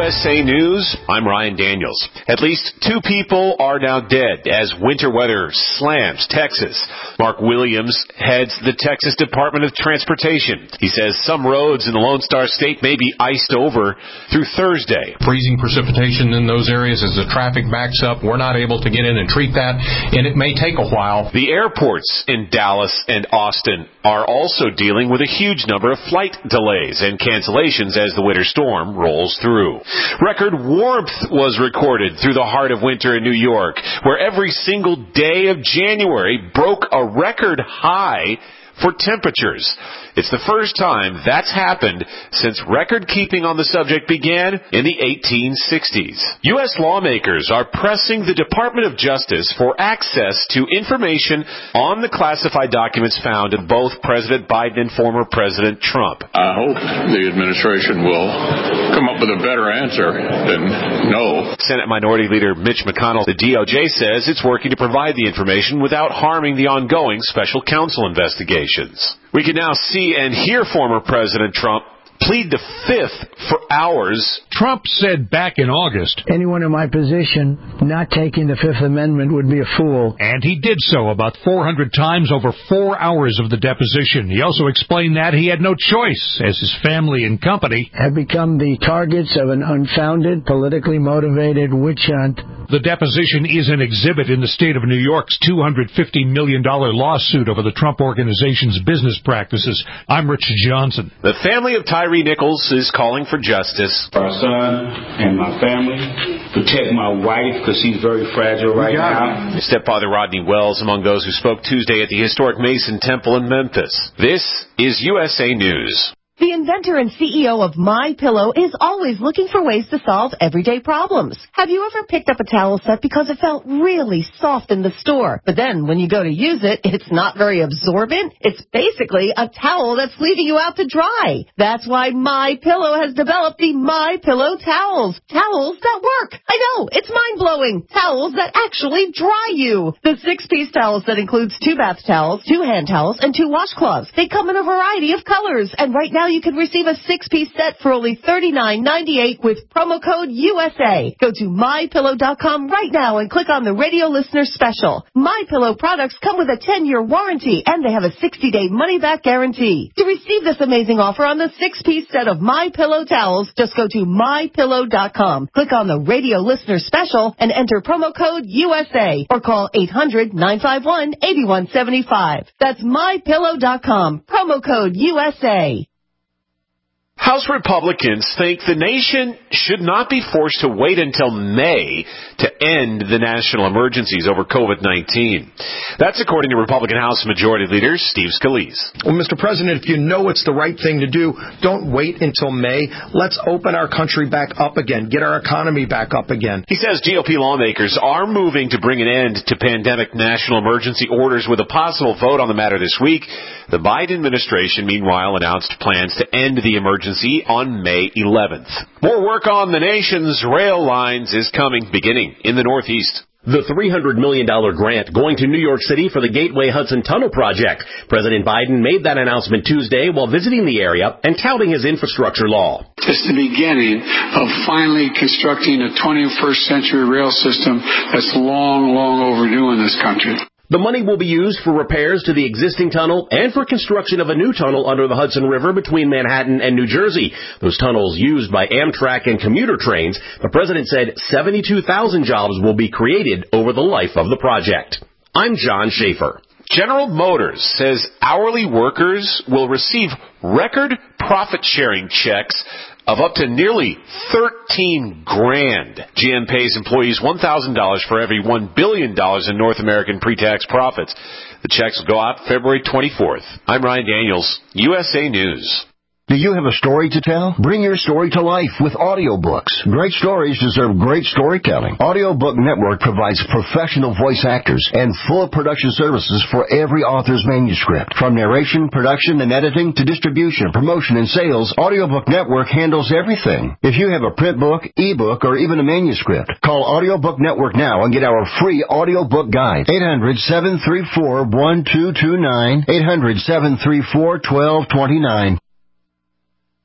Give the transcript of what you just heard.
USA News, I'm Ryan Daniels. At least 2 people are now dead as winter weather slams Texas. Mark Williams heads the Texas Department of Transportation. He says some roads in the Lone Star State may be iced over through Thursday. Freezing precipitation in those areas as the traffic backs up. We're not able to get in and treat that, and it may take a while. The airports in Dallas and Austin are also dealing with a huge number of flight delays and cancellations as the winter storm rolls through. Record warmth was recorded through the heart of winter in New York, where every single day of January broke a record high for temperatures. It's the first time that's happened since record-keeping on the subject began in the 1860s. U.S. lawmakers are pressing the Department of Justice for access to information on the classified documents found in both President Biden and former President Trump. I hope the administration will come up with a better answer than no. Senate Minority Leader Mitch McConnell, the DOJ, says it's working to provide the information without harming the ongoing special counsel investigations. We can now see and hear former President Trump plead the Fifth for hours. Trump said back in August, anyone in my position not taking the Fifth Amendment would be a fool. And he did so about 400 times over 4 hours of the deposition. He also explained that he had no choice, as his family and company have become the targets of an unfounded, politically motivated witch hunt. The deposition is an exhibit in the state of New York's $250 million lawsuit over the Trump Organization's business practices. I'm Rich Johnson. The family of Tyree Nichols is calling for justice. For our son and my family, protect my wife because she's very fragile right now. Stepfather Rodney Wells among those who spoke Tuesday at the historic Mason Temple in Memphis. This is USA News. The inventor and CEO of MyPillow is always looking for ways to solve everyday problems. Have you ever picked up a towel set because it felt really soft in the store, but then when you go to use it, it's not very absorbent? It's basically a towel that's leaving you out to dry. That's why MyPillow has developed the MyPillow towels. Towels that work. I know, it's mind-blowing. Towels that actually dry you. The 6-piece towel set includes 2 bath towels, 2 hand towels, and 2 washcloths. They come in a variety of colors, and right now you can receive a 6-piece set for only $39.98 with promo code USA. Go to MyPillow.com right now and click on the radio listener special. MyPillow products come with a 10-year warranty, and they have a 60-day money-back guarantee. To receive this amazing offer on the 6-piece set of MyPillow towels, just go to MyPillow.com. Click on the radio listener special and enter promo code USA or call 800-951-8175. That's MyPillow.com. Promo code USA. House Republicans think the nation should not be forced to wait until May to end the national emergencies over COVID-19. That's according to Republican House Majority Leader Steve Scalise. Well, Mr. President, if you know it's the right thing to do, don't wait until May. Let's open our country back up again, get our economy back up again. He says GOP lawmakers are moving to bring an end to pandemic national emergency orders with a possible vote on the matter this week. The Biden administration, meanwhile, announced plans to end the emergency on May 11th. More work on the nation's rail lines is coming, beginning in the Northeast. The $300 million grant going to New York City for the Gateway Hudson Tunnel project. President Biden made that announcement Tuesday while visiting the area and touting his infrastructure law. It's the beginning of finally constructing a 21st century rail system that's long, long overdue in this country. The money will be used for repairs to the existing tunnel and for construction of a new tunnel under the Hudson River between Manhattan and New Jersey. Those tunnels used by Amtrak and commuter trains. The president said 72,000 jobs will be created over the life of the project. I'm John Schaefer. General Motors says hourly workers will receive record profit-sharing checks of up to nearly $13,000. GM pays employees $1,000 for every $1 billion in North American pre-tax profits. The checks will go out February 24th. I'm Ryan Daniels, USA News. Do you have a story to tell? Bring your story to life with audiobooks. Great stories deserve great storytelling. Audiobook Network provides professional voice actors and full production services for every author's manuscript. From narration, production, and editing to distribution, promotion, and sales, Audiobook Network handles everything. If you have a print book, ebook, or even a manuscript, call Audiobook Network now and get our free audiobook guide. 800-734-1229. 800-734-1229.